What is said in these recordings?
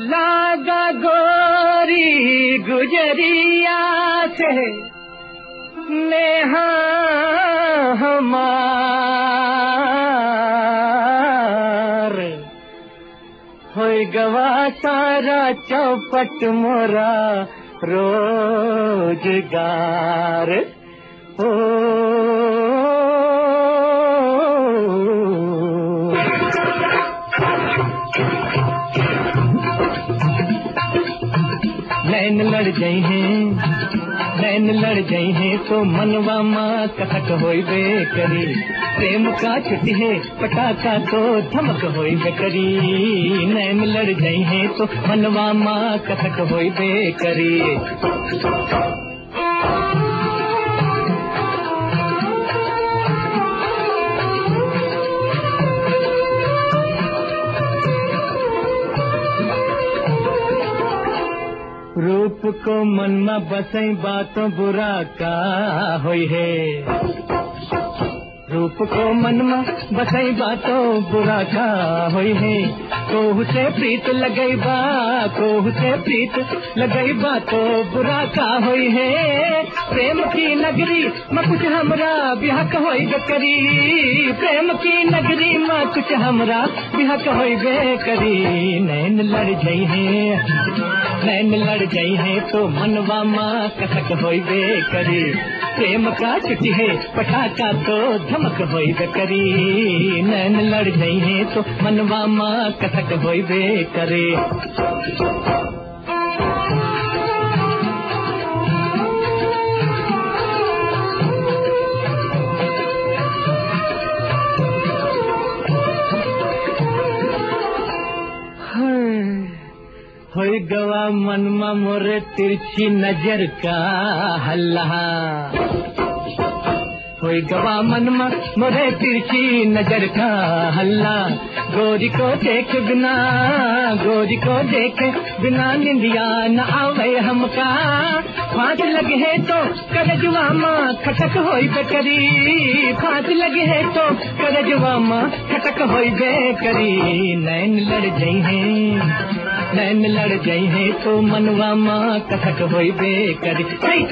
लागा गोरी गुजरिया से नेहा हमार होई गवा सारा चौपट मोरा रोजगार ओ नैन लड़ गई हैं तो मनवा माँ कथक होइबे करी प्रेम का छुट्टी है पटाखा तो धमक होइबे करी नैन लड़ गई हैं तो मनवा माँ कथक होइबे करी रूप को मन में बसई बातों बुरा का होई है रूप को मन में बसई बातों बुरा का होई है कोहू से प्रीत लगई बा तो बुरा का होई है प्रेम की नगरी में कुछ हमरा ब्याह होई करी प्रेम की नगरी में कुछ हमरा ब्याह होई करी नैन लड़ गई है तो मनवा माँ कसक होइबे करी प्रेम का छुट्टी है पटाखा तो धमक होइबे करी नैन लड़ गई है तो मनवा माँ कसक होइबे करे होई गवा मनमा मोरे तिरछी नजर का हल्ला होई गवा मनमा मोरे तिरछी नजर का हल्ला गोरी को देखे बिना निंदिया न आवे हमका फांस लगे है तो करजवा माँ खटक होई बेकरी फांस लगे है तो करजवा माँ खटक होई बेकरी नैन लड़ गई है तो मनवा माँ कसक होई बेकरी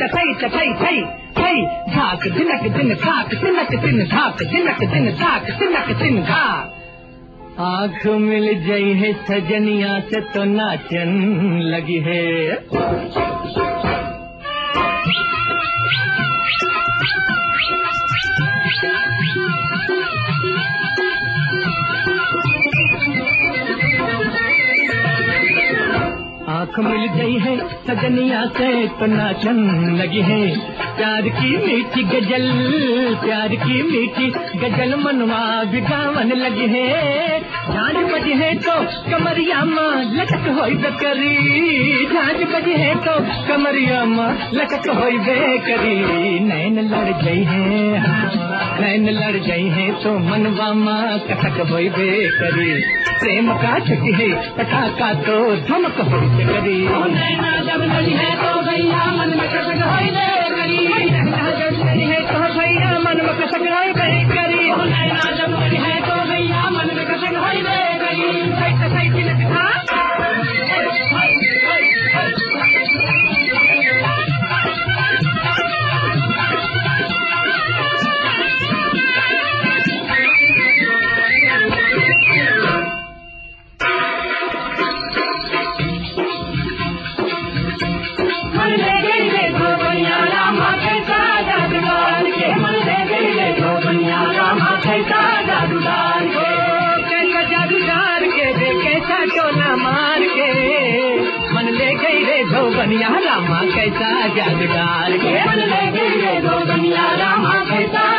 झाक दिनक दिन झाक दिनक दिन झाक दिनक दिन झाक दिनक दिन झाक आँख मिल गई है सजनिया से तो नाचन लगी है आँख मिल गई है सजनिया से तो नाचन लगी है प्यार की मीठी गजल मनवा बिगावन लगी है झांझ बजी है तो कमरिया माँ लटक होई बेकरी झांझ बजी है तो कमरिया माँ लटक होई बेकरी नैन लड़ गई है तो मनवा माँ कसक होई बेकरी प्रेम का छुट्टी है पटाखा तो धमक होई बेकरी नैना जब लड़ी है तो भैया मन में कसक होई बेकरी नैना जब लड़ी है तो भैया मन में कसक होई बेकरी नैना जब लड़ी है तो भैया मन में कसक होई बेकरी सही तिलक था मार के मन ले गई रे धोबनिया रामा कैसा जादूगार के मन ले गई रे धोबनिया रामा कैसा